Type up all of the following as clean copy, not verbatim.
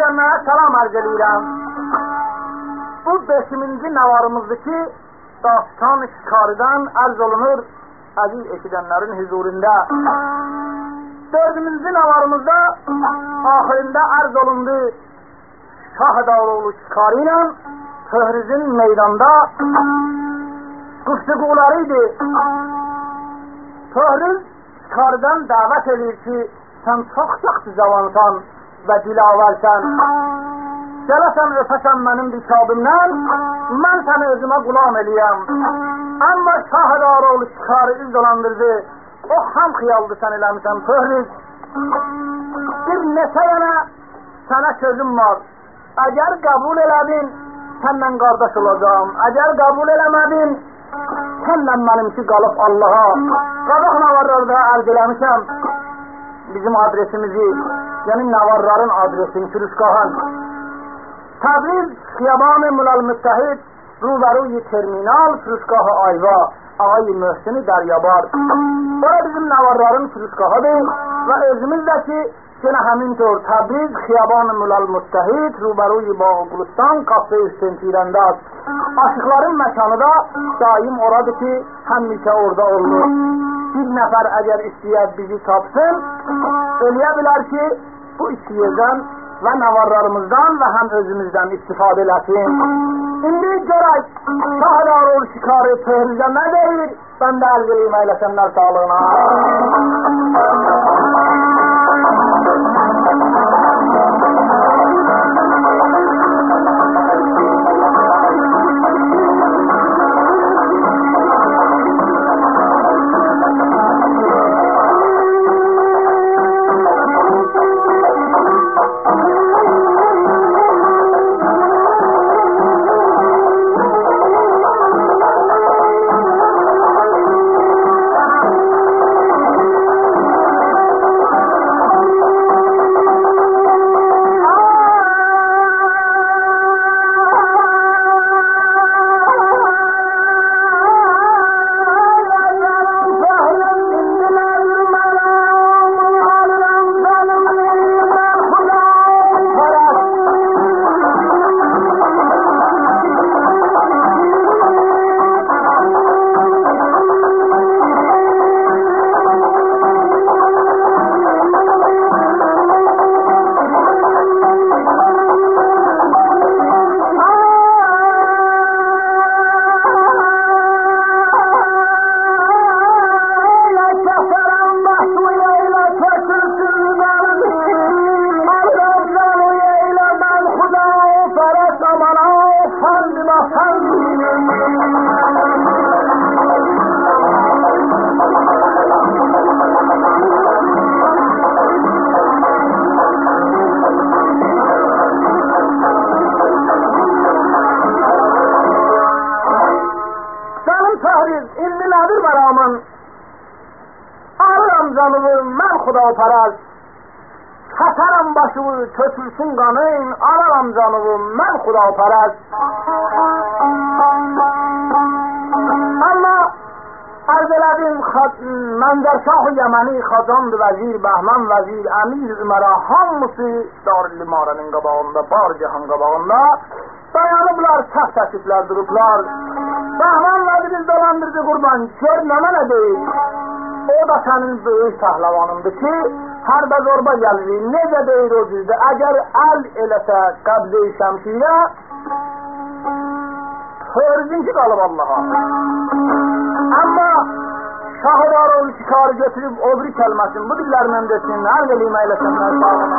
edenlere salam arz edirəm. Bu 5-ci navarımızdaki Dastan Şikarıdan arz olunur aziz eşidənlərin huzurunda. 4-cü navarımızda ahirində arz olundu Şahdaroğlu Şikarı ilə Töhrüzün meydanda güftügularıydı. Töhrüz Şikarıdan davet edir ki sen çok yaxşı zavansan ve dilaversen. Gələsən öpəsən mənim dikabımdan, mən səni özümə qulam eləyəm. Amma Şahdaroğlu Şikarı üz dolandırdı. O ham xiyaldı sən eləmişsən Töhrüz. Bir neçə yana sənə sözüm var. Əgər qəbul elədin, sənlə qardaş olacağım. Əgər qəbul eləmədin, sənlə mənimki qalıb Allaha. Qabaq navarlarda ərz eləmişəm bizim adresimizi, yəni navarların adresini Firuşqahan. Təbriz Xiyaban-ı Mülal Müttəhid Rubəruy Terminal Firuşqahı Ayva Ağay Möhsini Dəryabad. Bura bizim navarların Firuşqahıdır və özümüzdəki yine həmintor Təbriz Xiyaban-ı Mülal Müttəhid Rubəruy Bağı Qulustan Qafə Hüseyin Tirəndaz. Aşıqların məkanı da daim oradır ki, həmişə orada olur. Bir nəfər əgər istəyər bizi tapsın, eləyə bilər ki, bu istəyirdən və navarlarımızdan və həm özümüzdən istifadə eləsin. İndi görək Şahdaroğlu Şikarı Töhrüzə nə deyir? Ben də ərz eləyim eyləsənlər sağlığına. Paraz Katarım başımı kötülsün kanın, araram canımı mən xuda paraz. Ama arz elədim Mənzərşah-ı Yəməni Xazandı vəzir, Bəhmən vəzir, Əmir Ümərə hamısı Darül-Limarənin qabağında, bar cihan qabağında dayanıblar, səhv təşriflər durublar. Bəhmən vəzir dolandırdı qurban, gör nəmə nə deyil. O da sənin böyük pəhləvanındır ki, hərdə zorba gəlir, necə deyir o cüzdə, əgər əl eləsə qəbz-i şəmşirə, Töhrüzünki qalıb Allaha. Amma Şahdaroğlu Şikarı götürüb o bir kəlməsin, bu dillərlə desin, hər gəliyim eyləsənlər sağlığına.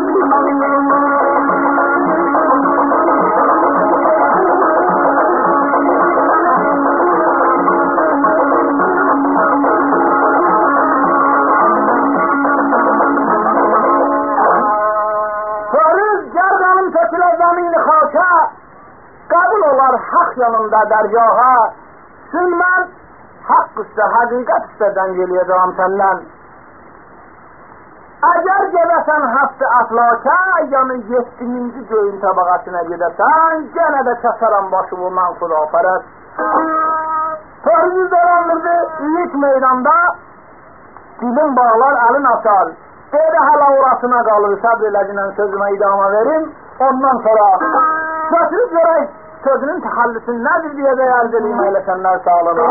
yanında dərgaha Sün mən haqq üstə, həqiqət üstədən geliyəcəm səndən. Əgər gedəsən həftə əflaka, yəni 7-ci göyün təbəqəsinə gedəsən, gənə də kəsərəm başımı mən xudafərəst. Fərzi dolandırdı ilk meydanda, dilim bağlar, əlin açar. Dedi hələ orasına qalır, səbr eləcinən sözümə idama verim, ondan sonra götürüb görək sözünün təxəllüsü nədir deyə də ərz edeyim eləsənlər sağlığına.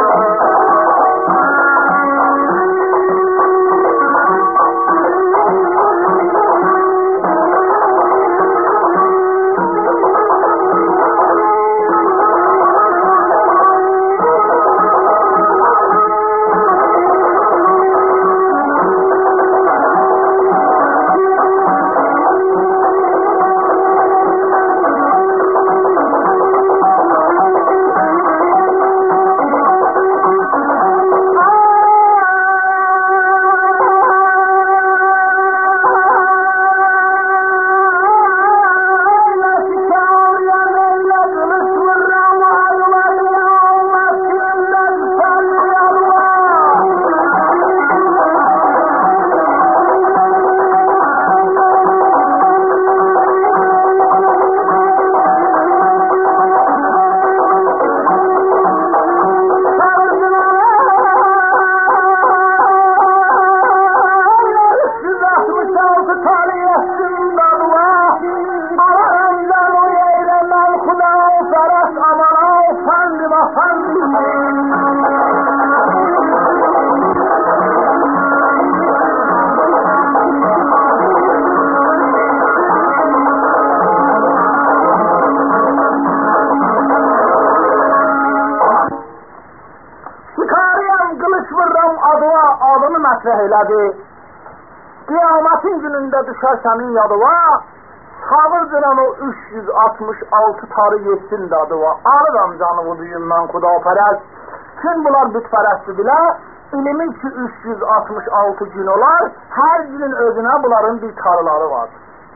Qiyamətin günündə düşər sənin yadıva, çağırdıran o 366 tarı yetsin dadıva. Arıram canımı duyum mən xudafərəst. Kim bunlar bütpərəstdir bilə, ilimin ki 366 gün olar, hər günün özünə bunların bir tarıları var.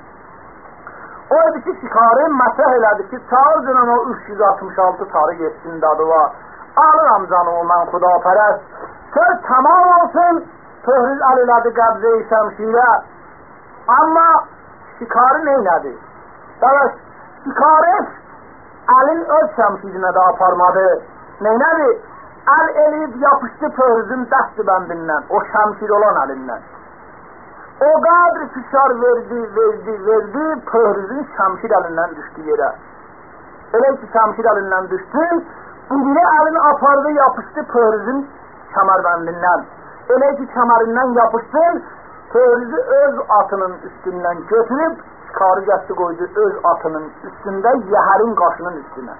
O idi ki, şikarı məsəh elədi ki, çağırdıran o 366 tarı yetsin dadıva. Arıram canımı mən xudafərəst. Söz tamam olsun, Töhrüz əlilədi qəbzə-i şəmşirə. Amma şikarı neylədi? Dadaş, şikarı əlin öz şəmşirinə də aparmadı. Neylədi? Əl eləyib yapışdı Töhrüzün dəsti bəndindən, o şəmşir olan əlindən. O qadr fişar verdi, Töhrüzün şəmşir əlindən düşdü yerə. Elə ki, şəmşir əlindən düşdü, bu biri əlini apardı, yapışdı Töhrüzün kəmərbəndindən. Elə ki, kəmərindən yapışsın, Töhrüzü öz atının üstündən götürüb, şikarı gətti qoydu öz atının üstündə, yəhərin qaşının üstünə.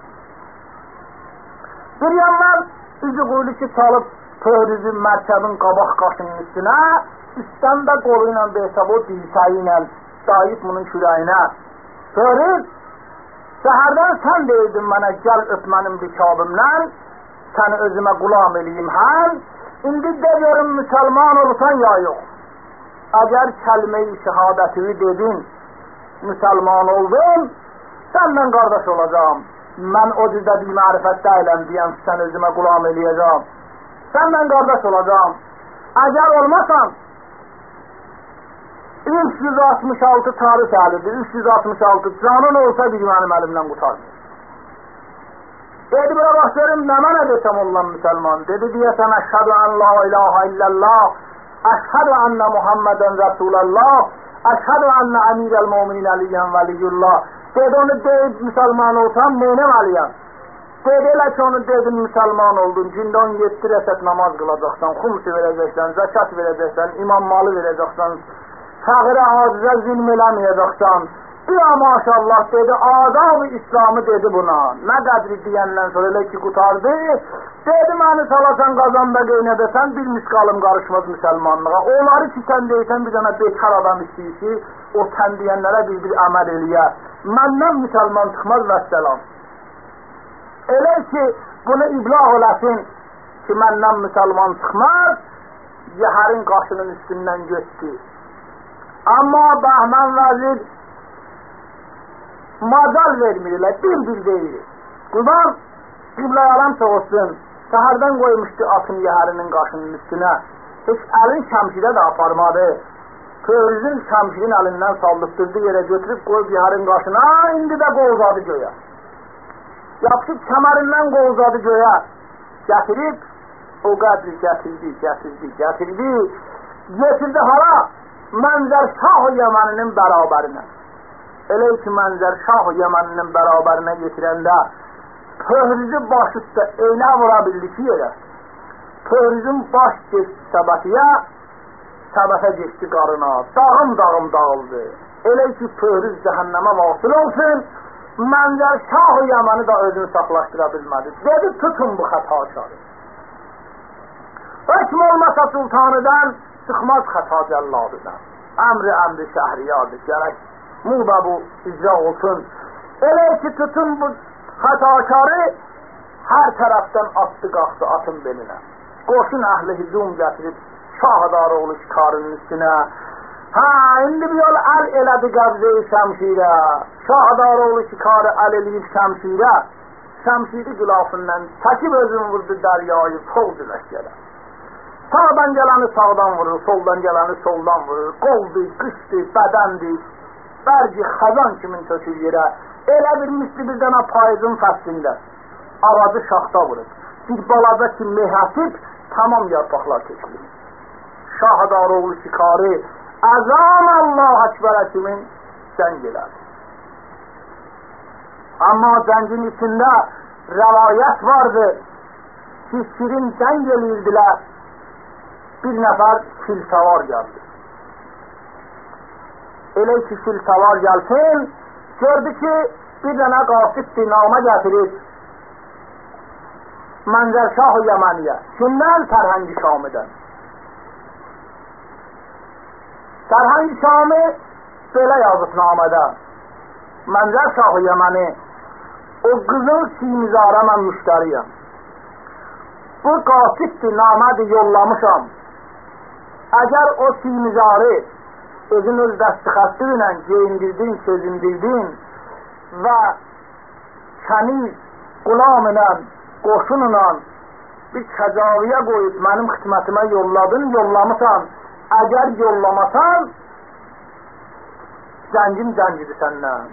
Bir yandan üzü qoydu ki, çalıb Töhrüzü mərkəbin qabaq qaşının üstünə, üstdən də qolu ilə behsab o dirsəyi ilə dayıb bunun kürəyinə. Töhrüz, səhərdən sən deyirdin mənə, gəl öp mənim rikabımdan, səni özümə qulam eləyim həm, İndi de görün müsəlman olsan ya yox. Əgər kəlmə-i şəhadətini dedin, müsəlman oldun, səndən qardaş olacağım. Mən o cüzdə bir mərifət deyiləm deyəm ki, sən özümə qulam eləyəcəm. Səndən qardaş olacağım. Əgər olmasan, 366 tarih əlidir, 366 canın olsa bir mənim əlimdən qutarmır. Dedi, bura bax görüm, nə mənə desəm ondan müsəlman? Dedi, deyəsən, əşhədu ən la ilahə illəllah, əşhədu ənə Muhammədən Rəsulallah, əşhədu ənə əmirəl-müminin əliyyən vəliyyullah. Dedi, onu deyib müsəlman olsam, neynəməliyəm? Dedi, elə ki, onu dedin müsəlman oldun, gündə 17 rəsət namaz qılacaqsan, xumsi verəcəksən, zəkat verəcəksən, imam malı verəcəksən, fəqirə acizə zilm eləməyəcəksən. Ya maşallah dedi, adab-ı İslamı dedi buna. Nə qədri deyəndən sonra elə ki qutardı, dedi məni salasan qazanda qeynədəsən, bir misqalım qarışmaz müsəlmanlığa. Onları ki sən deysən bir dənə bekar adam istəyir ki, o sən deyənlərə bir əməl eləyə, məndən müsəlman çıxmaz və səlam. Elə ki, bunu iblah olasın ki, məndən müsəlman çıxmaz, yəhərin qaşının üstündən götdü. Amma Bahman vəzir macal vermirlər, bir deyir. Qurban, qiblə yalan soğusun, səhərdən qoymuşdu atın yəhərinin qaşının üstünə. Heç əlin şəmşirə də aparmadı. Pöhrüzün şəmşirin əlindən sallıqdırdı yerə götürüb qoyub yəhərin qaşına, indi də qovzadı göyə. Yapışıb kəmərindən qovzadı göyə. Gətirib, o qədri gətirdi. Getirdi hala, Mənzər Şah-ı Yəməninin bərabərinə. Elə ki, Mənzər Şah-ı Yəməninin bərabərinə getirəndə, pöhrüzü baş üstə eynə vura bildi ki yerə. Pöhrüzün baş geçdi səbətiyə, səbətə geçdi qarına, dağım dağıldı. Elə ki, pöhrüz cəhənnəmə vasıl olsun, Mənzər Şah-ı Yəməni də özünü saxlaşdıra bilmədi. Dedi, tutun bu xətakarı. Hökm olmasa sultanıdan, çıxmaz xəta cəlladıdan. Əmri şəhriyardır, gərək muğda bu icra olsun. Elə ki, tutun bu xətakarı, hər tərəfdən attı, qalxdı atın belinə. Qoşun əhli hücum gətirib, Şahadar oğlu şikarının üstünə. İndi bir yol əl elədi qəbzə-i şəmşirə. Şahadar oğlu şikarı əl eləyib şəmşirə. Şəmşiri qılafından çəkib özünü vurdu dəryayı, soldu ləşkərə. Sağdan gələni sağdan vurur, soldan gələni soldan vurur. Qoldur, qışdır, bədəndir. Bərci xəzan kimin tökür yerə. Elə bir misli bir dənə payızın fəslində. Aracı şaxta vurur. Bir balaca ki mehətib, tamam yarpaqlar tökülür. Şahadar oğlu şikarı, əzam Allah Ekberə kimin cəng elədi. Amma cəngin içində rəvayət vardı ki, şirin cəng eləyirdilər. Bir nəfər filsavar gəldi. Elə ki filsavar gəlsin, gördü ki, bir dənə qasid dinamə gətirib Mənzər Şah-ı Yəməniyə. Kimdən? Sərhəng-i Şamidən. Sərhəng-i Şami belə yazıb namədə. Mənzər Şah-ı Yəməni, o qızıl simizara mən müştəriyəm. Bu qasid namədi yollamışam. Əgər o simizarı özün öz dəstixəstü ilə geyindirdin, sözündirdin və kəniz, qulam ilə, qoşun ilə bir kəcaviyə qoyub mənim xidmətimə yolladın, yollamışsan. Əgər yollamasan, cəngim cəngidir səndən.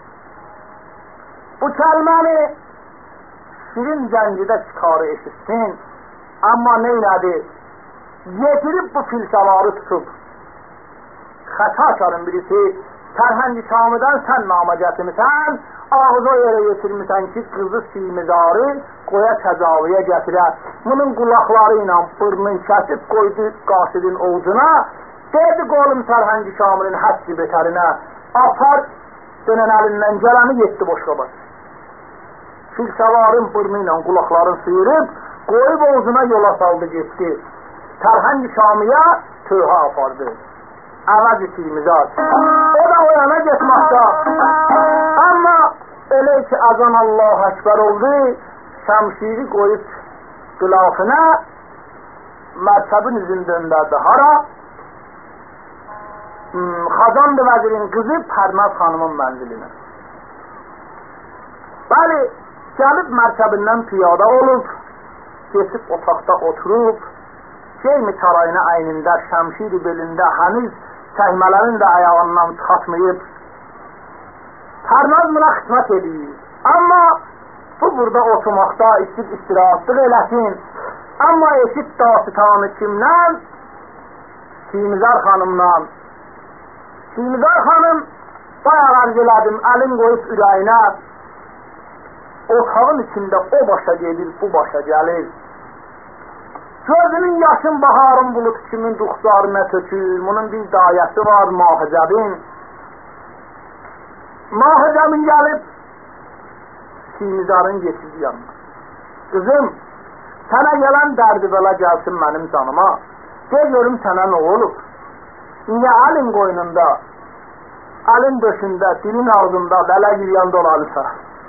Bu kəlməni şirin cəngidə çıkarı eşitsin, amma neylədi? Getirib bu filsaları tutub. Xətakarın birisi, Sərhəng-i Şamidən sən namə gətirmisən, ağza yerə getirmisən ki, qızı simizarı qoya təcaviyə gətirə. Bunun qulaqları ilə burnun kəsib qoydu qasidin ovucuna, dedi qolum Sərhəng-i Şamilin həssi betərinə, apar dönən əlindən gələni yetdi boşqabas. Filsavarın burnu ilə qulaqların sıyırıb, qoyub ovucuna yola saldı getdi. Sərhəng-i Şamiyə tövhə apardı. Əvəz-i simizar. O da o yana getməkdə. Amma elə ki azan Allah Ekber oldu, şəmşiri qoyub qılafına, mərkəbin üzün döndərdi. Hara? Xazandı vəzirin qızı Pərməz xanımın mənzilinə. Bəli, gəlib mərkəbindən piyada olub, geçib otaqda oturub, Şeymi sarayına əynində, şəmşiri belində, həniz çəkmələrin də ayağından çıxatmayıb, Pərməz buna xidmət edir. Amma bu burada oturmaqda istirahatlıq eləsin. Amma eşit dasitanı kimdən? Simizar xanımdan. Simizar xanım, bayağı arz elədim, əlin qoyub ürəyinə, otağın içində o başa gelir, bu başa gəlir. Gözünün yaşın baharın bulut kimin duxlarına tökür, bunun bir dayəsi var Mahicəbin. Mahicəbin gəlib, Simizarın geçidi yanına. Qızım, sənə gələn dərdi belə gəlsin mənim canıma, de görüm sənə nə olub? Niyə əlin qoynunda elin döşünde, dilin ağzında, bele yürüyen dolanırsa.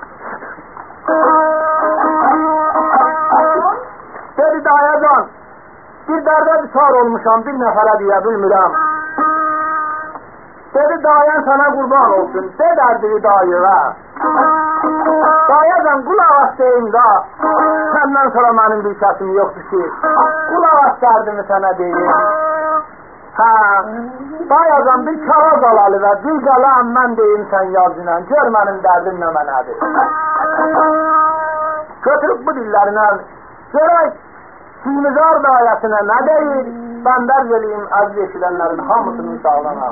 Dedi dayacan, bir derde düşar olmuşam, bir nefere diye bilmirəm. Dedi dayan sana kurban olsun, de derdini dayıva. Dayacan kulak as deyim da, senden sonra benim bir sesim yoktu ki, kulak as derdimi sana deyim. Ha, dayacan bir kağıt alalı ve bir qalam mən deyim sen yazıyla, gör benim derdim ne mənadır. Götürüp bu dillerinden, görək, Sinizar dayasına ne deyir, ben der geleyim aziz eşilenlerin hamısını sağlana.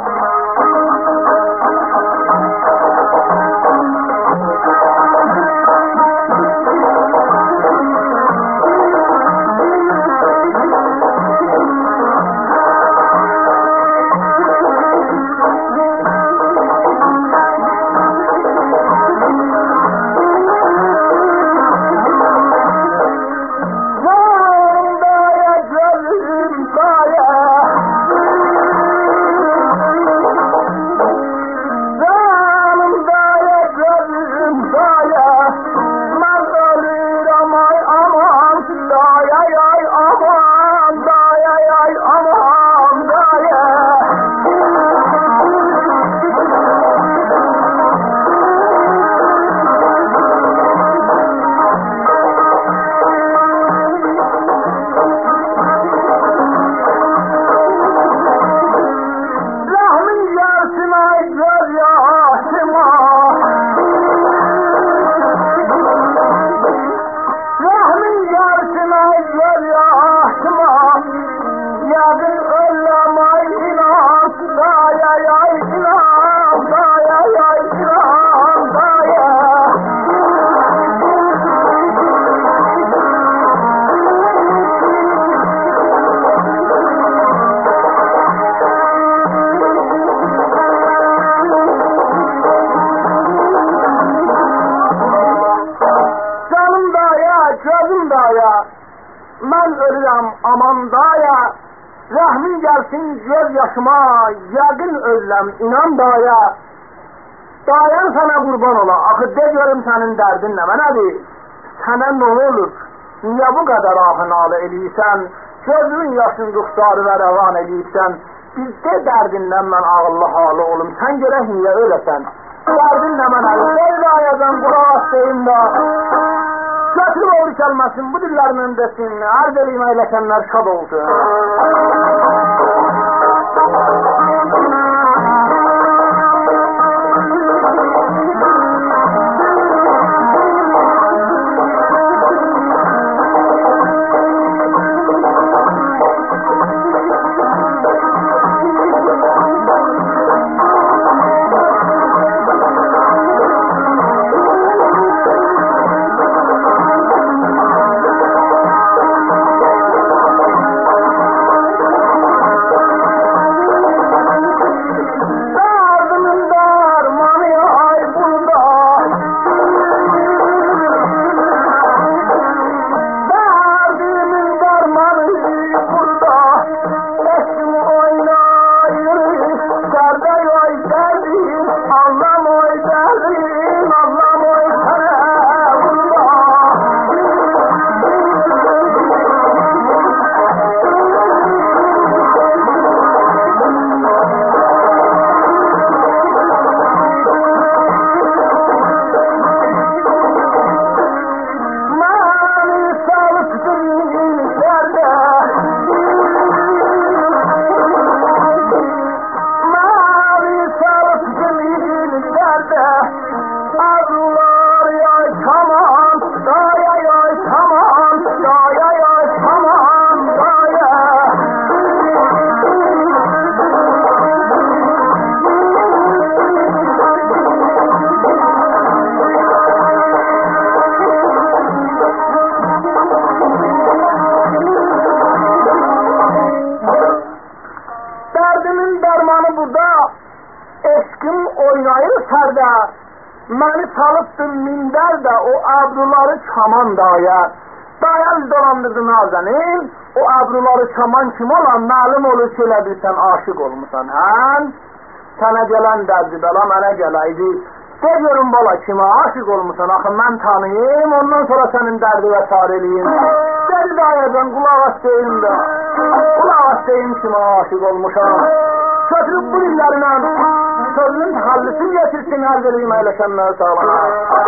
Ben ölürüm aman daya, rahmin gelsin göz yaşıma, yakın özlem inan daya. Dayan sana kurban ola, akı de görüm senin derdin ne mənadır? Sana ne olur? Niye bu kadar ahınalı eliysen? Gözün yaşın ruhsarı ve revan eliysen? Bizde derdinden ben ağıllı halı olum, sen görək niye öylesen? Derdin ne mənadır? Gel dayadan kulak astayım da. Götürüp oğlu çalmasın, bu dillerin öndesin, arz eleyim eylesenler şad olsun. Məni salıbdın minder de o abruları çaman daya. Dayal dolandırdı nazenin, o abruları çaman kim olan malum olur şeyle bilsen aşık olmuşsan. Hän Sənə gələn dərdi bəla mənə gələydi. De görüm bala kimə aşıq olmuşsan, axı mən tanıyım, ondan sonra sənin dərdi və sareliyim. Dedi dayacan, qulaq as deyim də, qulaq as deyim kimə aşıq olmuşam. Götürüb bu dillərinə, sözünün təxəllisin getirsin, hər veriyim əyləşənlər sağlana.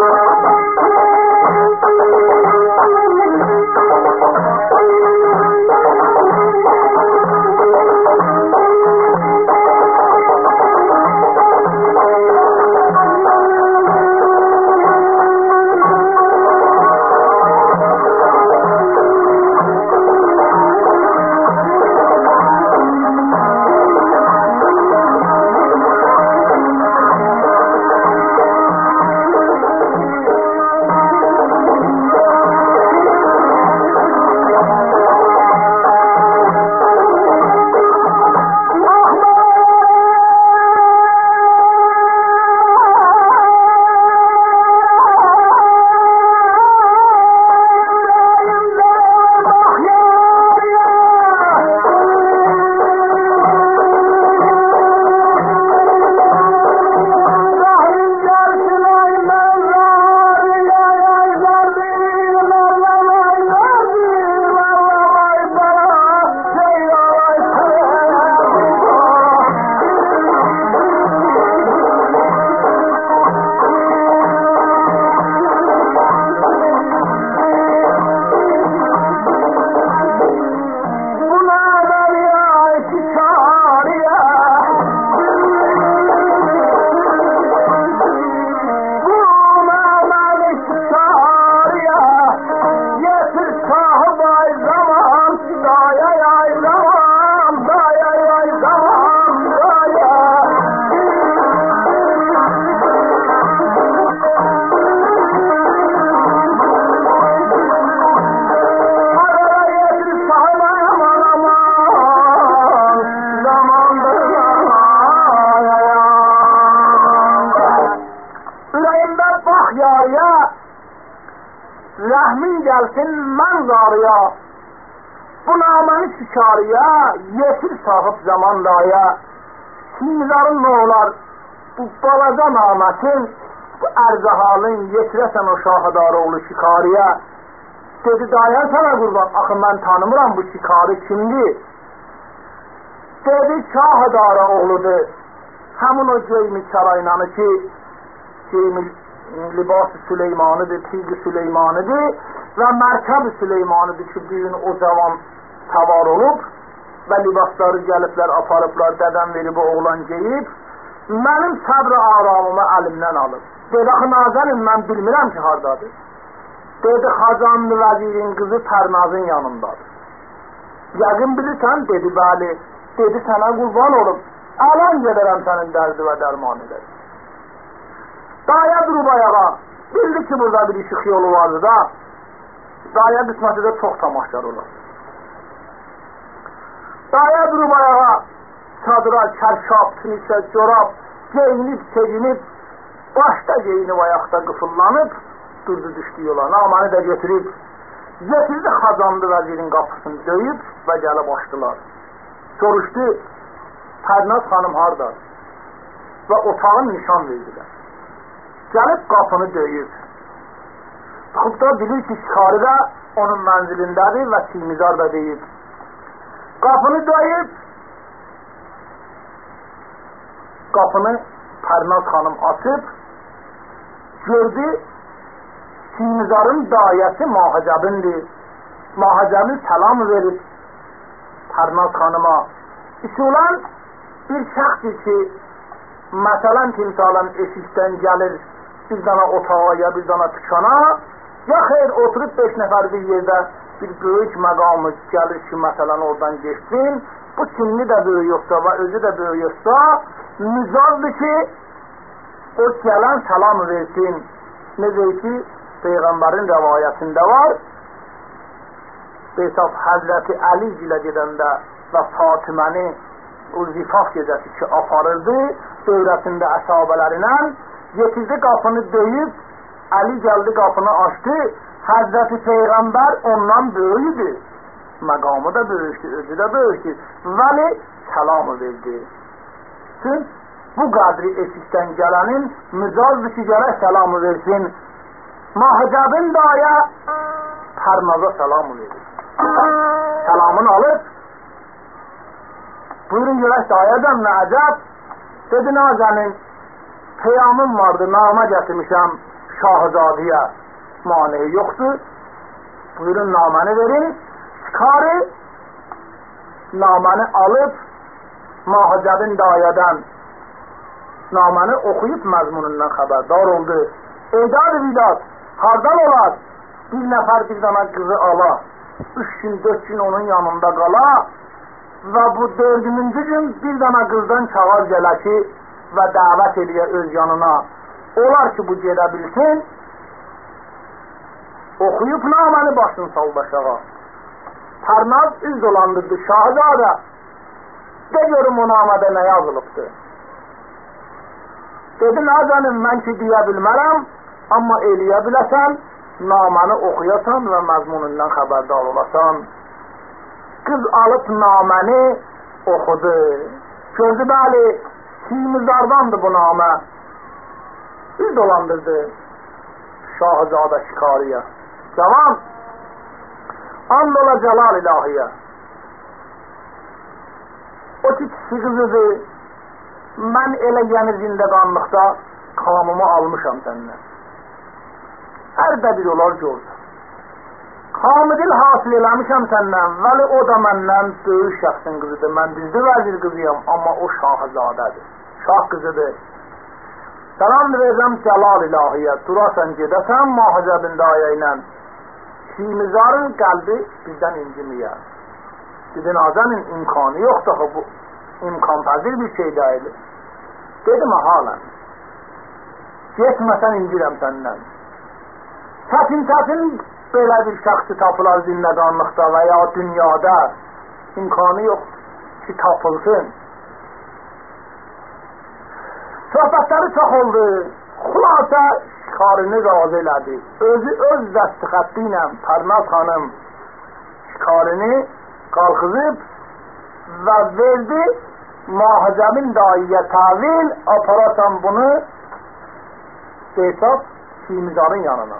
Rəhmin gəlsin mən zarıya, bu naməni şikariyə, yetir sahib zaman daya. Sinizarın nə olar, bu balaca namətin, bu ərzahalın yetirəsən o şahadarı oğlu şikariyə. Dedi, dayan sana qurban, axı mən tanımıram bu şikari kimdir? Dedi, şahadarı oğludur, həmin o Ceymi Çaraynanı ki, Ceymi libas-ı Süleymanıdır, tilg-i Süleymanıdır və mərkəb-i Süleymanıdır ki, bir gün o zaman tavar olub və libasları gəliblər, aparıblar, dədəm verib o oğlan geyib, mənim səbr-i aramımı əlimdən alıb. Dedi, axı Nazənin, mən bilmirəm ki, hardadır. Dedi, Xazanlı vəzirin qızı Tərnazın yanındadır. Yəqin bilirsən, dedi, bəli. Dedi, sənə qurban olub, əlan gedərəm sənin dərdi və dərman edər. Daya durub ayağa, bildi ki, burada bir işıq yolu vardı da, daya qisməti də çox tamaşkar olar. Daya durub ayağa, çadıra, kərkab, tünişə, corab, geyinib, çeginib, başda geyinib, ayaqda qıfıllanıb, durdu düşdü yola, naməni də götürüb, getirdi Xazanlı vəzirin qapısını döyüb və gəlib açdılar. Soruşdu, Pərnaz xanım harda? Və otağın nişan verdilər. Gəlib qapını döyüb. Çıxıb da bilir ki, şikari da onun mənzilindədir və Sinizar da deyib. Qapını döyüb, qapını Pərnaz xanım açıb, gördü, Sinizarın dayəsi Mahəcəbindir. Mahəcəbin səlam verib Pərnaz xanıma. İşulan bir şəxsdir ki, məsələn timsalən eşikdən gəlir, bir dana otağa ya bir dana tükana, ya xeyr oturub 5 nəfər bir yerdə bir böyük məqamı gəlir ki, məsələn oradan geçsin, bu sinni də böyük yoxsa və özü də böyük yoxsa, müzaddır ki, o gələn salam versin. Necə ki, Peyğəmbərin rəvayətində var, Besaf Həzrəti Əli ilə gedəndə və Fatiməni o zifaf gecəsi ki, aparırdı, övrətində əsabələrlə, getirdi qapını döyüb, Əli gəldi qapını açdı, Həzrəti Peyğəmbər ondan böyüdür. Məqamı da böyükdür, özü də böyükdür. Vəli səlamı verdi. Çünki bu kadri eşikten gelenin mücazdı ki gerek selamı versin. Mahcabin daya Parnaza selamı verir. Selamını alıp buyurun gerek dayadan ne acab? Dedi nazenin peyamım vardı, nama getirmişem Şahzadiye, maneyi yoktu. Buyurun namanı verin. Çıkarı namanı alıp Mahcabin dayadan namanı okuyup məzmunundan xəbərdar oldu. Eydad-ı vidat, hardan olar? Bir nəfər bir dana kızı ala, 3 gün 4 gün onun yanında qala və bu 4-cü gün bir dana kızdan çağır gələ ki və dəvət eləyə öz yanına. Olar ki bu gedə bilsin, okuyup namanı başını saldı aşağı. Parnaz üz dolandırdı. Şahzade, de görüm o namada ne yazılıbdı. Dedi nazanim mən ki deyə bilmərəm, amma eləyə biləsən, namanı oxuyasan və məzmunundan xəbərdar olasan. Kız alıp naməni oxudu. Gördü bəli, Simizardandı bu namə. Üz dolandırdı Şahzade şikariyə. Cavan, and ola Celal ilahiyə. O ki kişi kızıdır, mən elə yəni zindəqanlıqda kanımı almışam səndən. Hər də bir olar gördü. Kamidil hasil eləmişəm səndən, vəli o da məndən böyük şəxsin qızıdır. Mən bizdə vəzir qızıyam, amma o şahzadədir. Şah qızıdır. Salam verirəm Celal ilahiyə, durasan gedəsən Mahcabin daya ilə. Simizarın qəlbi bizdən incimiyər. Dedi nazanin imkanı yoxdur, bu imkanpazir bir şey deyil. Dedim halən, getməsən incirəm səndən. Çətin belə bir şəxsi tapılar zindəqanlıqda və ya dünyada imkanı yoxdur ki tapılsın. Söhbətləri çox oldu. Xulasa şikarını razı elədi. Özü öz dəstixətti ilə Parnaz xanım şikarını qalxızıb və verdi Mahcabin dayıya tavil, aparasan bunu hesab Simizarın yanına.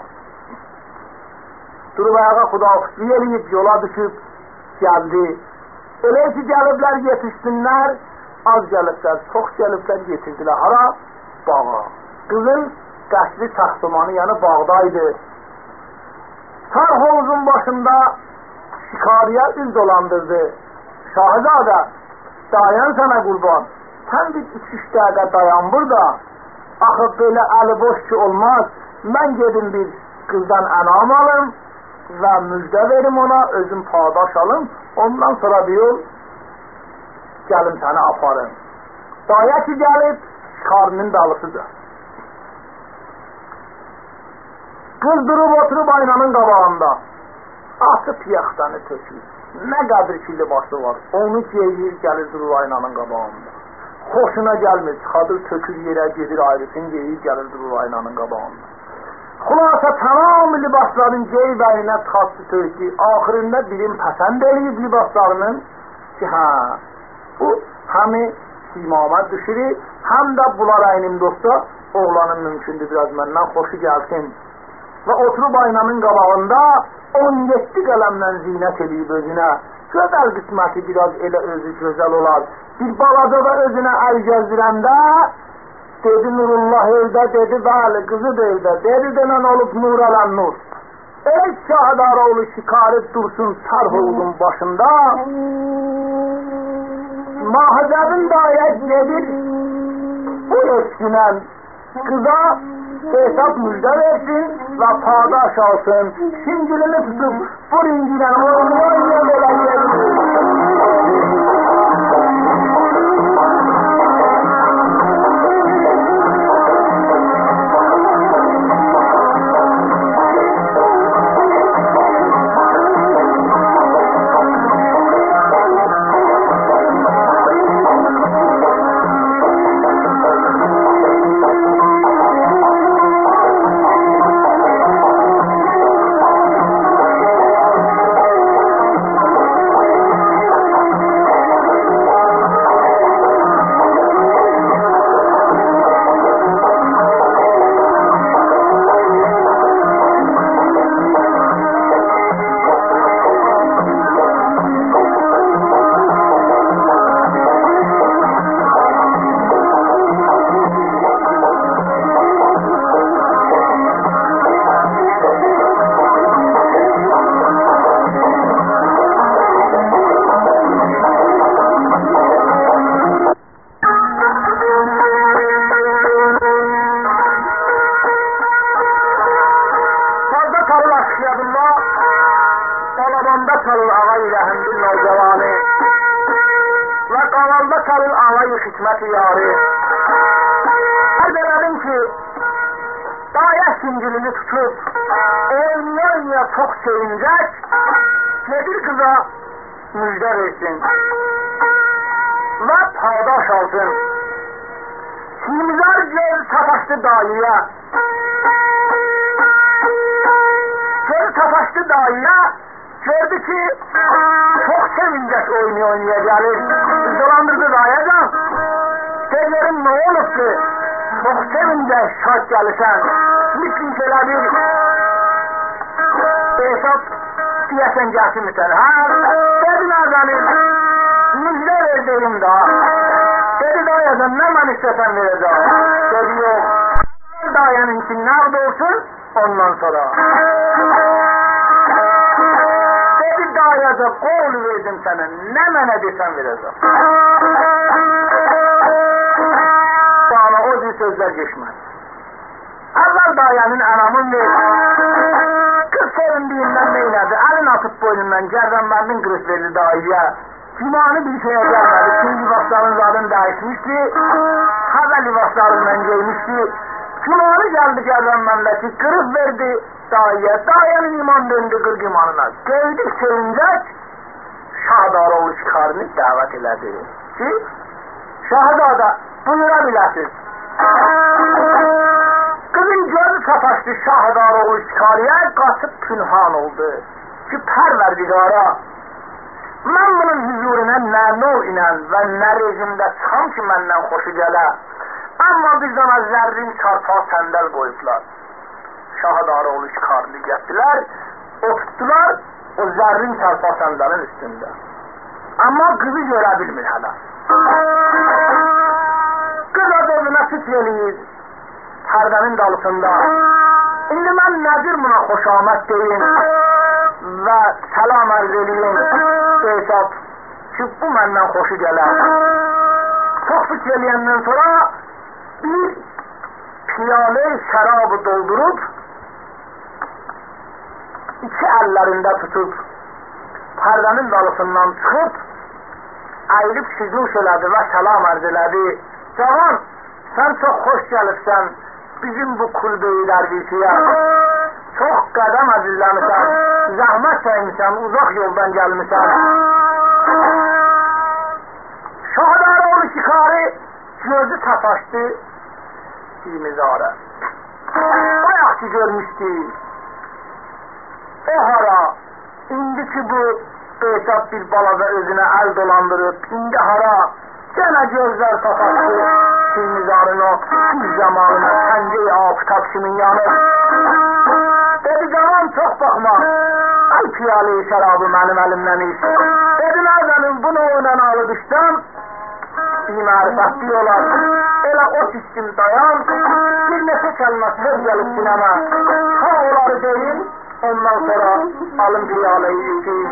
Durub ayağa xudafizlik eləyib, yola düşüb gəldi. Elə ki gəliblər yetişsinlər, az gəliblər, çox gəliblər, yetirdilər. Hara? Bağa. Qızın qəsri taxtımanı, yəni bağdaydı. Sar hovuzun başında şikariyə üz dolandırdı. Şahzadə, dayan sənə qurban. Sən bir 2-3 dəqiqə dayan burada. Axı belə əli boş ki olmaz. Mən gedim bir qızdan ənam alım və müjdə verim ona, özüm padaş alım. Ondan sonra bir yol gəlim səni aparım. Daya ki gəlib, şikarının dalısıdır. Qız durub oturub aynanın qabağında. Asıb yaxtanı tökür. Nə qədər ki libası var, onu geyir, gəlir durur aynanın qabağında. Xoşuna gəlmir, çıxadır, tökür yerə, gedir ayrısın, geyir, gəlir durur aynanın qabağında. Xulasa tamam libasların geyib əlinə tıxatsı tökür. Axırında birim pəsənd eləyib libaslarının ki, bu həmi simama düşürür, həm də bunlar əynim dosta, oğlanın mümkündür biraz məndən xoşu gəlsin. Və oturub aynanın qabağında 17 qələmdən zinət eləyib özünə. Gözəl qisməti biraz elə özü gözəl olar. Bir balaca da özünə əl gəzdirəndə dedi Nurullah evdə, dedi bəli, qızı da evdə. Dedi denən olub nur alən nur. Ey Şahdaroğlu şikarət dursun sarhovuzun başında. Mahcabin daya gedir bu eşkinən qıza hesap müjde versin ve padaş alsın. Şincilini tutup bu rinciyle oynuyor. ağa ilə hündür navcavanı və qavalda çalır ağayı xidməti yarı. Ərz elədim ki, daya sincilini tutub, oynaya çox sevincək, gedir kıza müjdə versin və paydaş alsın. Timzar göz sataşdı dayıya, göz sataşdı dayıya, gördü ki çok sevincək oynaya gelir. Dolandırdı dayacan, deylerim ne olubdu, çok sevincək şart gelirsen, bütün şeyler hesap diyesen getirmişler. Ha, dedi nazanin, müjde verdiğim daha. Dedi dayacan, ne ben istesen vereceğim. Dedi yok, dayanın ki nerede olsun, ondan sonra. Dedi dayaca, kol verdim sana, ne mene desen vereceğim. Bana o cür sözler geçmez. Evvel dayanın anamın verdi. Kız sevindiğinden neyledi, elini atıp boynundan gerdanlarının kırık verdi dayıya. Cumanı bir şeye gelmedi, tüm libasların zadını değişmişti, haza libaslarından giymişti. Cumanı geldi gerdanlarındaki kırık verdi dayıya, dayanın iman döndü kırk imanına. Geydik sevincek, Şahdaroğlu çıkarını davet elədi ki, Şahzada buyurabilirsiniz. Kızın gözü sataştı Şahdaroğlu çıkarıya, kaçıp pünhan oldu. Ki Pərverdigara, mən bunun huzuruna nə nov ilə və nə rejimdə çıxam ki məndən xoşu gələ. Amma biz ona zərrin çarpa səndəl qoyublar. Şahdaroğlu çıkarını getdilər, oturtdular o zərrin çarpa səndəlin üstündə. Amma kızı görə bilmir hələ. Kız o gözünə süt eləyir, pərdənin dalısında. İndi mən nədir buna xoşamət deyim və səlam ərz eləyim, hesab ki bu məndən xoşu gələr. Çox süt eləyəndən sonra bir piyalə şərabı doldurub, iki əllərində tutub, pərdənin dalısından çıxıb, əyilib şücuş elədi və səlam ərz elədi. Cavan, sən çox xoş gəlibsən bizim bu kulbeylər birkiyə. Çox qədəm əzizləmişsən, zəhmət çəkmişsən, uzaq yoldan gəlmişsən. Şahdaroğlu şikarı gözü sataşdı İmizara. Bayaq ki görmüşdü. O hara, indi ki bu hesab bir balaca özünə əl dolandırıb, indi hara, gənə gözlər sataşdı İmizarın o bir zamanına, pəncəyi aftab kimin yanır. Dedi cavan çox baxma, al piyalə-i şərabı mənim əlimdən iç. Dedi nəzənin bunu oynan alıp işdən, İmərifətli olar. Elə o sistem dayan, bir neçə kəlmə söz gəlib sinəmə. Ha onları deyin, ondan sonra alın piyalə-i için.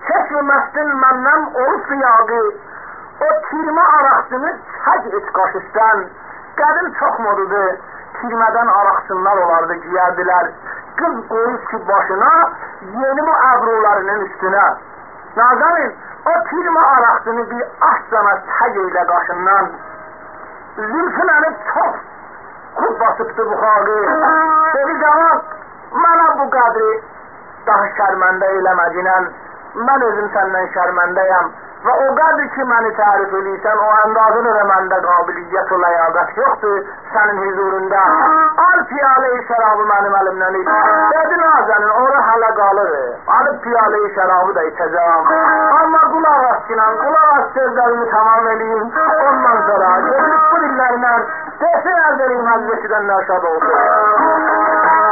çeşmemezsin məndən olub yağı, o tirmə araqsını çək et qaşıstan, qədim çox modudur, tirmədən araqsınlar olardı, giyərdilər, qız qoyub ki başına, yeni bu əbrularının üstünə. Nazanin, o tirmə araqsını bir ascana çək eylə qaşından, zülfünəni çox qul basıbdı bu xalı, dedi cavab, mənə bu qədri daha şərməndə eləmədinən, mən özüm səndən şərməndəyəm və o qədər ki məni tərif edirsən, o əndazın elə məndə qabiliyyət və ləyaqət yoxdur sənin huzurunda. Al piyalə-i şərabı mənim əlimdən iç. Dedi Nazənin, ora hələ qalır. Alıp piyalə-i şərabı da içəcəm. Amma qulaq asçınan, qulaq as sözlərimi tamam edeyim. Ondan sonra gözlük bu dillərlə desin əzəli məclisidən nərşad olsun.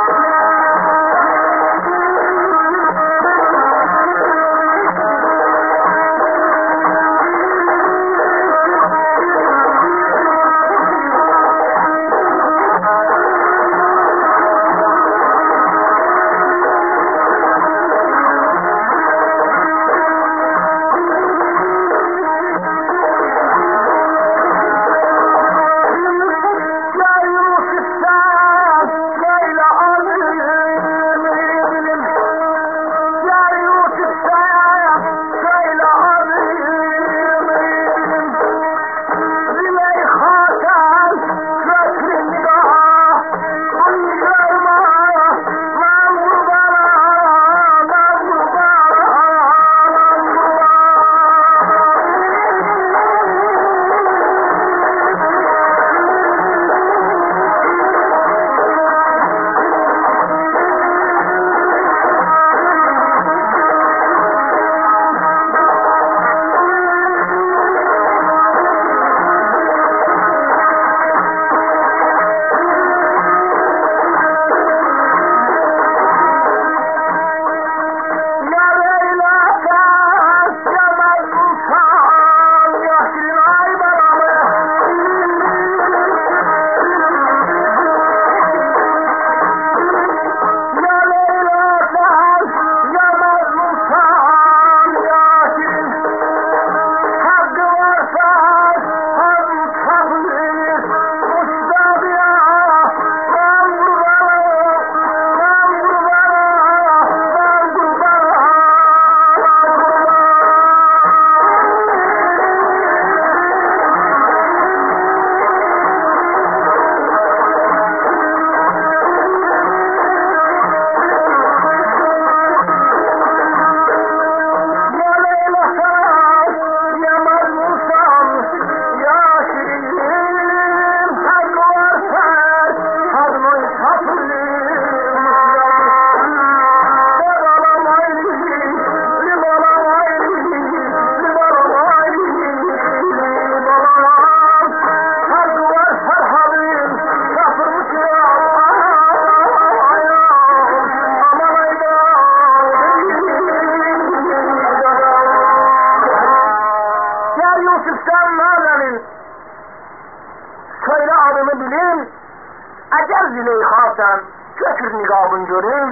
Züleyxasən, götür niqabın görün.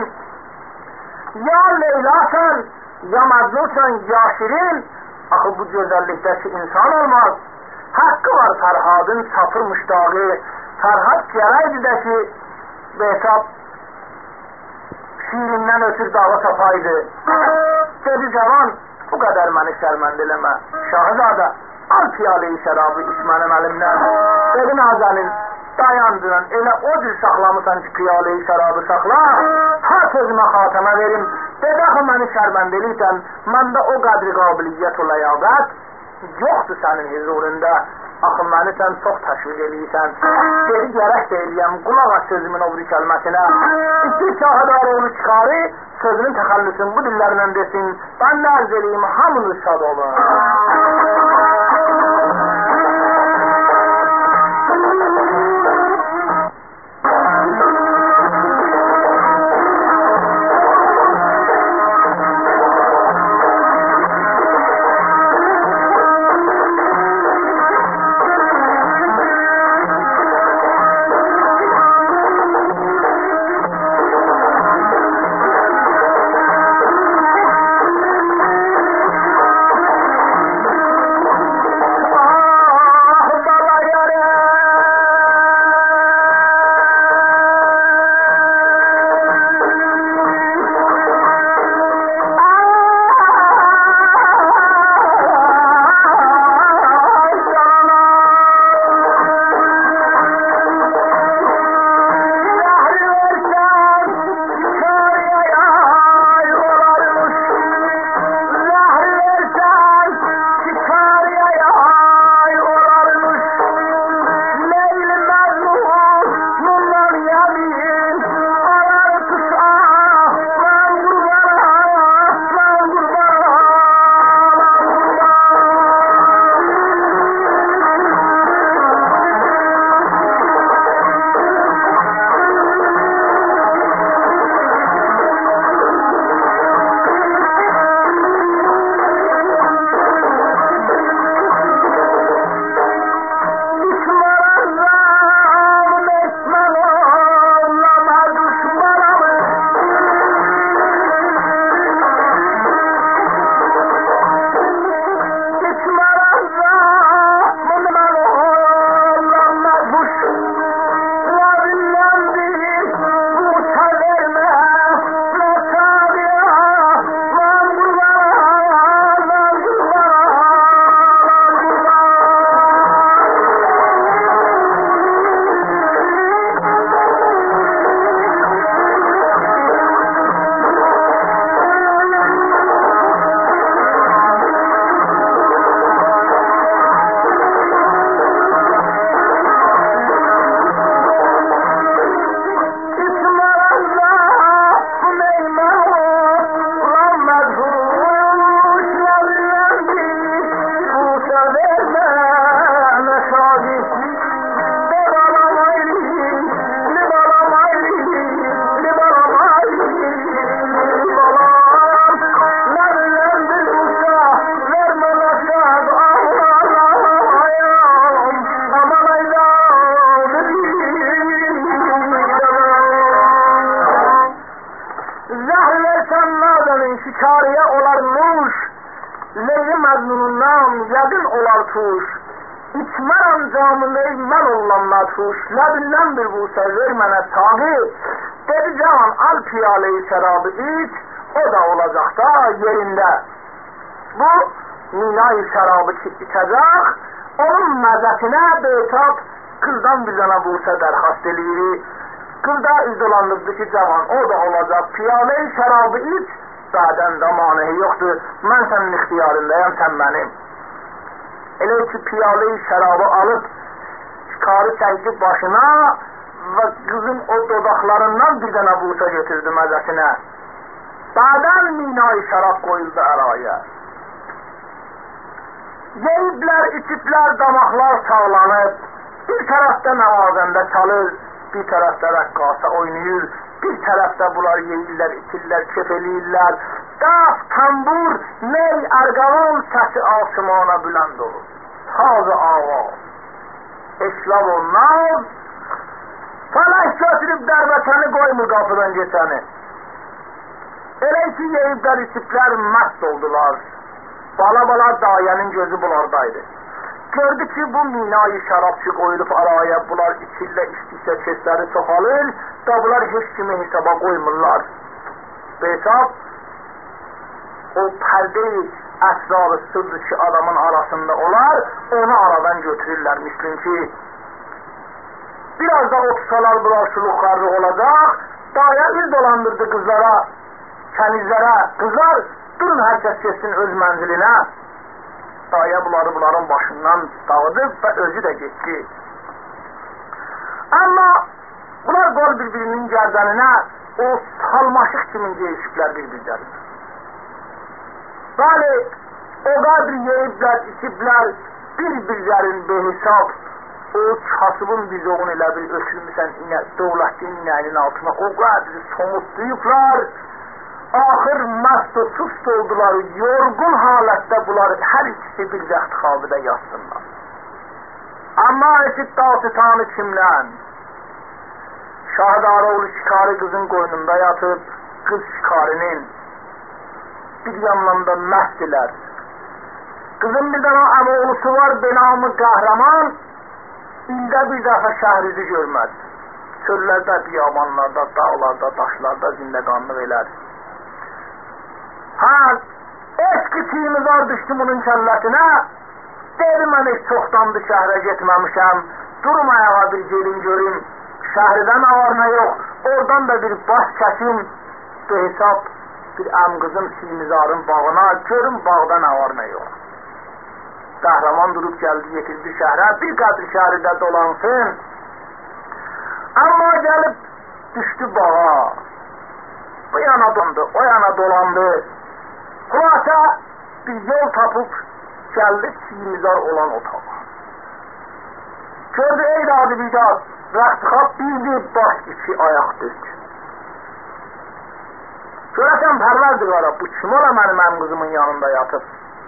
Ya Leylasən, ya Məcnunsən, ya Şirin. Axı bu gözəllikdəki insan olmaz. Haqqı var Fərhadın sapır müştağı. Fərhad gələydi də ki, Behzad Şirindən ötür dağa tapaydı. Dedi cavan, bu qədər məni şərmənd eləmə. Şahzadə, al piyalə-i şərabı iç mənim əlimdən. Dedi Nazənin, dayandıran, elə o cür saxlamısan ki, piyalə-i şərabı saxla, ha sözümə xatəmə verim, dedi axı məni şərmənd eləysən, məndə o qədri qabiliyyət və ləyaqət yoxdur sənin huzurunda, axı məni sən çox təşviq eləysən, geri gərək də eləyəm, qulaq as sözümün o bir kəlməsinə, iki şahadar oğlu çıxarı, sözünün təxəllüsün bu dillərlə desin, ben də arz eləyim, hamınız şad olun. olarmış, Leyli Məcnunundan yəqin olar tuş, İçmərəm camını mən olanlar tuş, Ləbindən bir busə ver mənə sağı, dedi can al piyalə-i şərabı iç, o da olacaq da yerində. Bu minay-i şərabı içəcək, onun məzətinə Behzad qızdan bir dənə busə dərxast eləyir. Qız da izdolandırdı ki, cavan, o da olacaq, piyalə-i şərabı iç, zaten də manehi yoxdur, mən sənin ixtiyarındayam, sən mənim. Elə ki, piyalə-i şərabı alıb, şikarı çəkdi başına və qızın o dodaqlarından bir dənə busa getirdi məzəsinə. Zaten minay şərab qoyuldu əraya. Yeyiblər, içiblər, damaqlar sağlanıb, bir tərəfdə nəvazəndə çalır, bir tərəfdə rəqqasa oynayır, bir tərəfdə bunlar yeyirlər, içirlər, kef eləyirlər. Daf, tambur, ney, ərqavan səsi asımana bülənd olur. Saz-ı ağaz, eşlav o naz, fələk götürüb dərbətəni qoymur qapıdan geçəni. Elə ki, yeyiblər, içiblər, məst oldular. Bala-bala dayənin gözü bunlardaydı. Gördü ki, bu minayı şərabçı qoyulub araya, bunlar içirlə içdikcə kesləri çoxalır, da bunlar heç kimi hesaba qoymurlar. Behzad, o pərdə-i əsrar-ı sırrı ki adamın arasında olar, onu aradan götürürlər, mislim ki, biraz da otursalar bunlar şuluqlarlı olacaq, daya üz dolandırdı qızlara, kənizlərə, qızlar, durun hər kəs geçsin öz mənzilinə. Daya bunların başından dağıdıb və özü də getdi. Amma bunlar qol bir-birinin gərdəninə o salmaşıq kimi geyişiblər bir-birlərinə. Bəli, o qədər yeyiblər, içiblər, bir-birlərin behesab, o kasıbın bizoğun elə bir ötürmüsən dövlətin inəyinin altına, o qədər somutlayıblar, axır məst o sust oldular, yorgun halətdə bunlar hər ikisi bir rəxt xabidə yatsınlar. Amma eşitdatı tanı kimdən? Şahdaroğlu şikarı qızın qoynunda yatıb, qız şikarinin bir yandan da məstdilər. Qızın bir dənə əmoğlusu var, benamı qəhrəman, ildə bir dəfə şəhrizi görməz. Çöllərdə, biyabanlarda, dağlarda, daşlarda zindəqanlıq elər. Eski çiğimizar düşdü bunun kəllətinə, dedi mən heç çoxdandır şəhrə getməmişəm, durum ayağa bir gelin görüm, şəhridən avarına yox, oradan da bir baş kəsim, Behzad bir əmqızım çiğimizarın bağına, görüm bağdan avarına yox. Qəhrəman durub gəldi, yetirdi şəhrə, bir qədr şəhridə dolansın, amma gəlib düşdü bağa, bu yana dondu, o yana dolandı, xulasa bir yol tapıb gəldi çiğimizar olan otağa. Gördü ey adı bidat, rəxtxab bir baş içi ayaq dök. Görəsən pərverdigara, bu kim ola mənim əmqızımın yanında yatıb?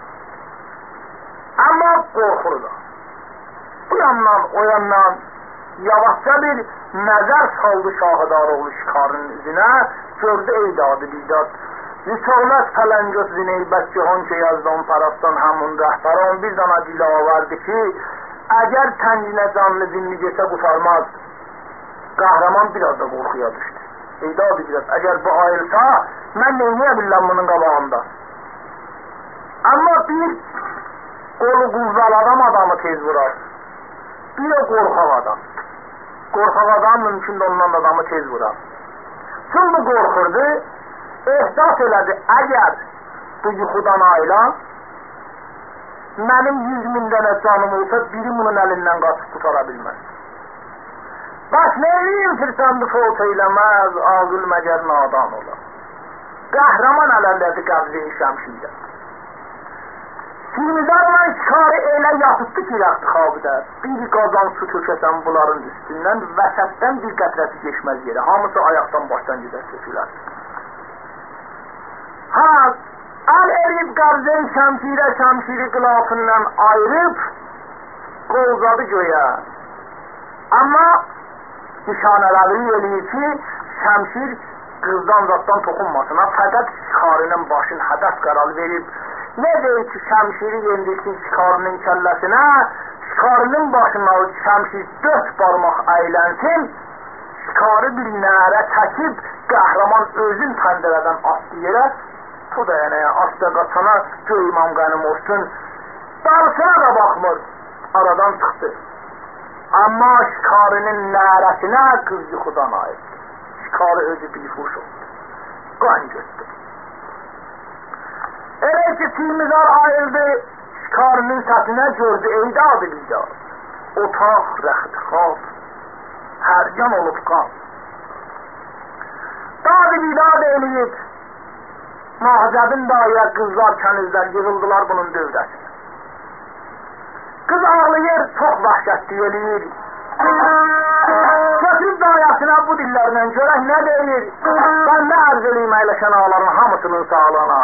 Amma qorxur da. Bu yandan, o yandan yavaşca bir nəzər saldı Şahdaroğlu şikarının üzünə, gördü ey adı bidat, Rüsavlət fələngöt zineybət cihan ki yazdan parastan həmun rəhbəran bir dana dilə vardı ki, əgər təncinə canlı zinni geçə qutarmaz. Qəhrəman biraz da qorxuya düşdü. Eydadı biraz, əgər bu ayılsa, mən neyniyə biləm bunun qabağında. Amma bir qolu quvval adamı tez vurar. Bir o qorxaq adam. Qorxaq adam mümkün də ondan adamı tez vurar. Tüm bu qorxurdu, ehsas elədi, əgər bu yuxudan ayılan, mənim 100.000 dənə canım olsa, biri bunun əlindən qaçıb tutara bilməz. Bax, neyim firsandı fot eyləməz, ağıl məgər nadan olar. Qəhrəman ələllədi qəbzi-i şəmşidə. Çiğimizarla şikarı elə yatıbdı ki, rəxti xabidə, bir qazan su tökəsən bunların üstündən, vəsətdən bir qətrəsi geçməz yerə, hamısı ayaqdan başdan gedər tökülər. Əl erib qəbzi-i şəmşiri qılafından ayırıb, qovzadı göyə. Amma nişanələri eləyir ki, şəmşir qızdan zatdan toxunmasına, fəqət şikarının başın hədəf qərar verib. Ne deyir ki, şəmşiri yendirsin şikarının kəlləsinə, şikarının başına şəmşir 4 parmaq əylənsin, şikarı bir nərə çəkib, qəhrəman özün pəndərədən asdı yerə, bu da yəni asda qaçana göy imam qənim olsun, dalısına da baxmır, aradan çıxdı. Amma şikarının nərəsinə qız yuxudan aiddir. Şikarı özü bihuş oldu, qan götdü. Elə ki, Timizar ayıldı, şikarının səsinə gördü, eydadı bidar. Otaq, rəxtixab, hərcan olub qan. Dadı bidad eləyib, Mahcəbin dayıya qızlar kənizlər yığıldılar bunun dövləsinə. Qız ağlayır, çox vəhşətli eləyir. Götürüb dayasına bu dillərlə görək nə deyir? Ben də ərz eləyim əyləşən ağların hamısının sağlığına.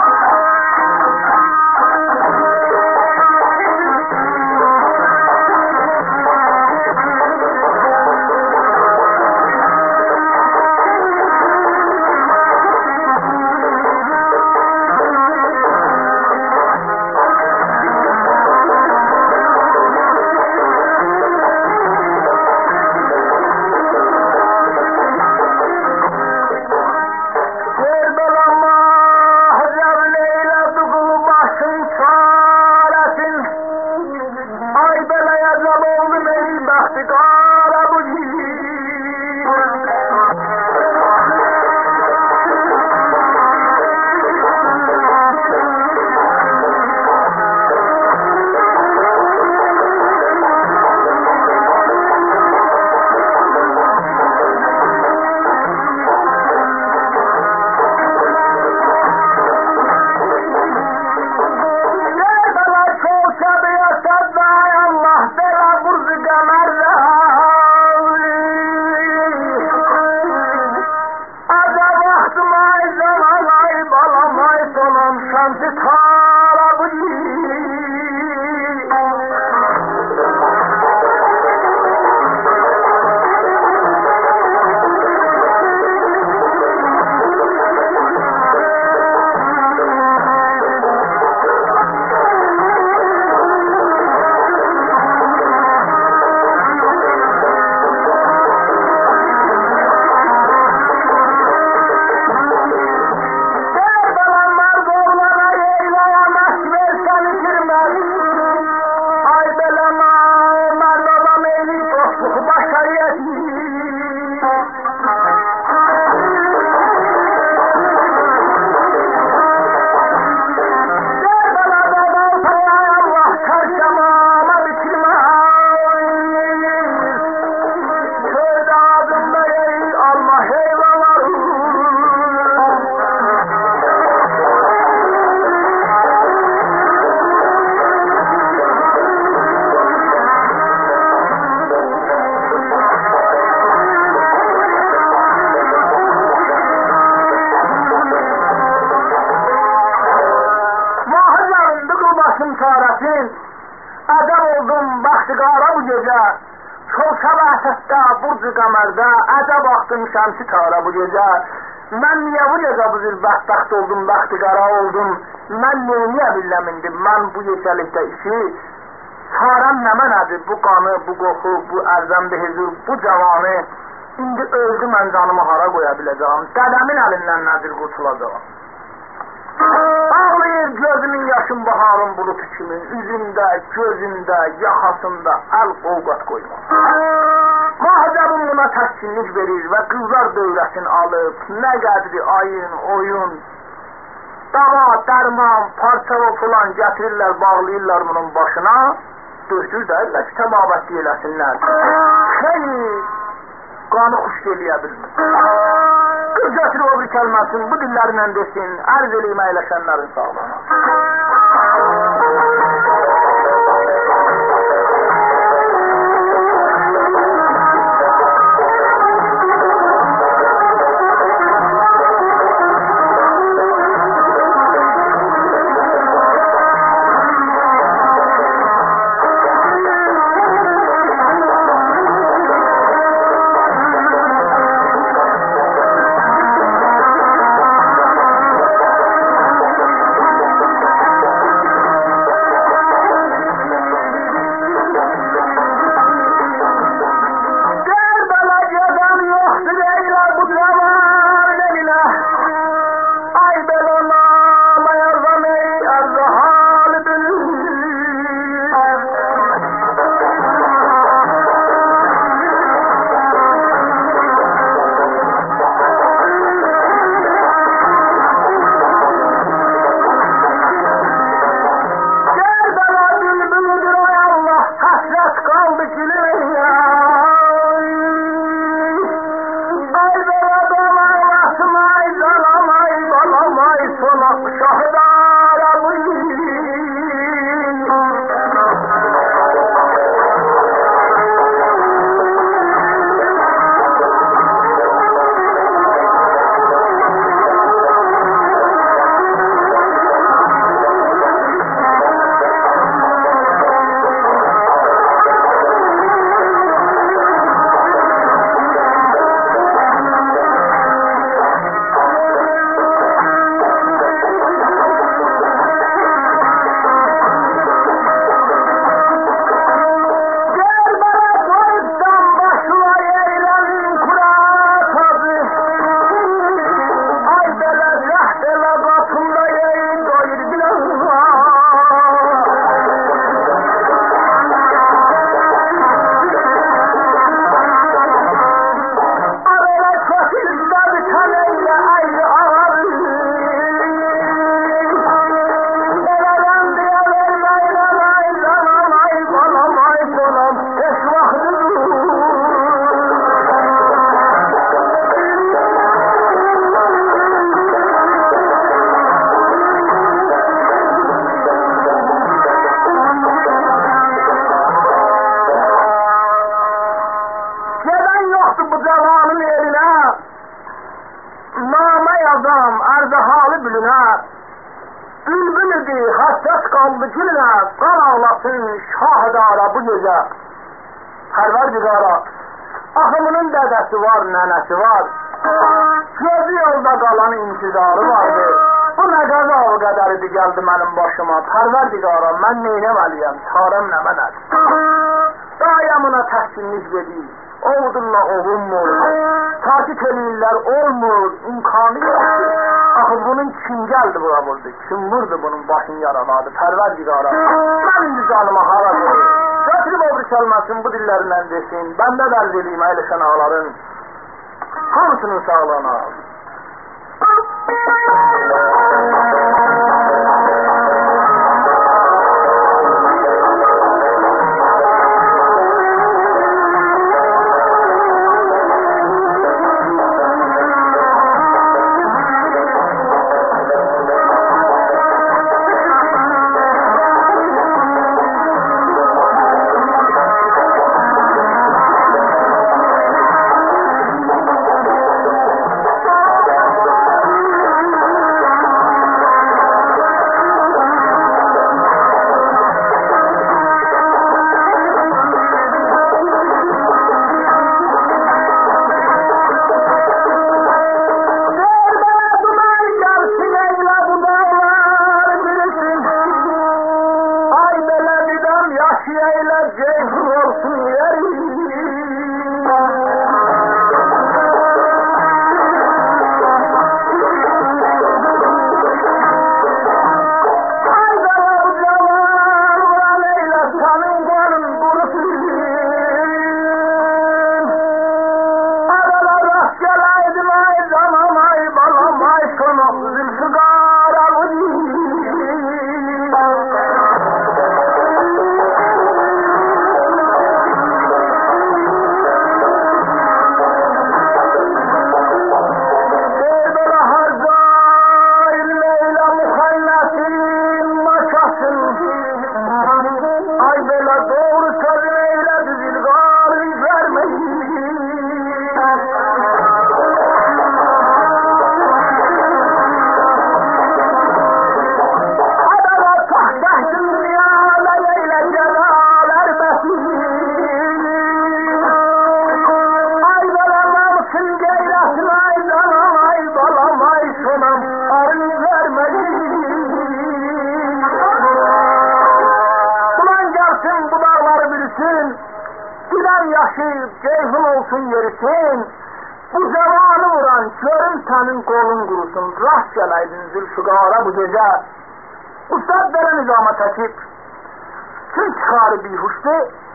Qəmərdə əcəb axtım şəmsi tara bu gecə. Mən niyə bu gecə bu cür bəxtəxt oldum, bəxti qara oldum? Mən neyniyə billəmindim, mən bu yeşəlikdə işi? Çarəm nə mənədir bu qanı, bu qoxu, bu ərzəmdə hezur, bu cavanı? İndi öldü mən canımı hara qoya biləcəm? Dədəmin əlindən nədir qurtulacaq? Ağlayır gözümün yaşın baharın bulutu kimi, üzündə, gözündə, yaxasında əl qovqat qoymaz. Mahcəbim buna təskinlik verir və qızlar dövrəsini alıb, nə qədri ayın, oyun, dava, dərman, parça və filan gətirirlər, bağlayırlar bunun başına, döşür deyirlər ki, təbabətli eləsinlər. Xeyli qanı xuşk eləyə bilmir. Qız gətirib o bir kəlməsin, bu dillərlə desin, ərz eləyim əyləşənlərin sağlığına. Bülbül idi, hasret kaldı gülüne, kan ağlasın şahidara bu gece. Pərverdigara, axımının dədəsi var, nənəsi var. Gözü yolda qalan intizarı vardı. Bu nə qəza o qədər idi gəldi mənim başıma. Pərverdigara, mən neynəməliyəm, çarəm nə mənədir? Dayamına təskinlik verir, ovdunla ovunmur. Takip eləyirlər, olmur, imkanı yoxdur. Axı bunun kim gəldi bura vurdu? Kim vurdu bunun başını yaraladı? Pərverdigara, mən indi canıma hara verir. Götürüb obru çalmasın, bu dillerinden desin. Ben de dərz edeyim eyleşen ağların. Hamısının sağlığına. Ceyhun olsun yerisin, bu zamanı vuran körün senin kolun kurusun, rast geleydin Zülfüqara bu gece. Ustad belə nizama çəkib, tüm çıkarı bihuşdu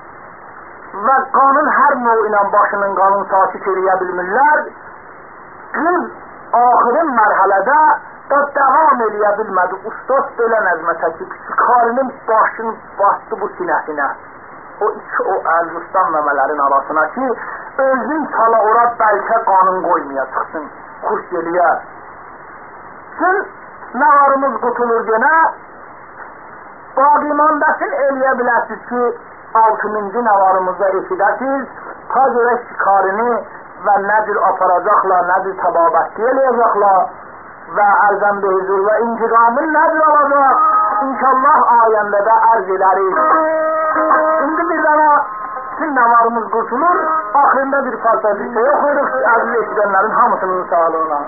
ve kanın her növünə başının kanın sakit eləyə bilmirlər. Qız ahırın mərhələdə da devam eləyə bilmədi. Ustad belə nəzmə çəkib, çıkarının başını bastı bu sinəsinə. O iki o Əl-Rustam məmələrin arasına ki, özün çala ora bəlkə qanın qoymaya çıxsın, kuş geliyə. Tüm nəvarımız qutulur gene, Baqimandasin eləyə biləsiz ki, 6000-ci nəvarımızda eşidəsiz, ta görə şikarını və nədir aparacaqla, nədir təbabətli eləyəcəkla və ərzən behizur və intiqamın nədir olacaq, inşallah ayəndə də ərz edərik. Şimdi bir dana tüm namarımız kurtulur, ahirinde bir fazla bir şey okuyuruz, aziz eşidenlerin hamısının sağlığına.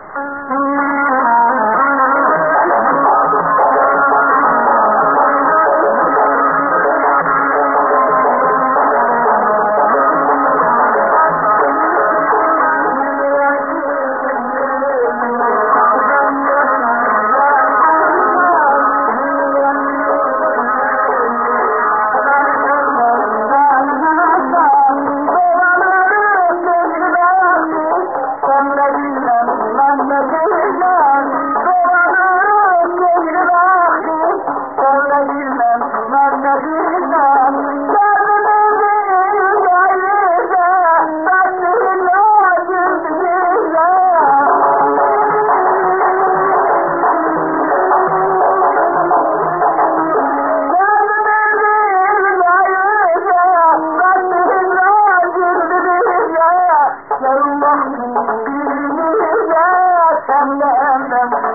Sen de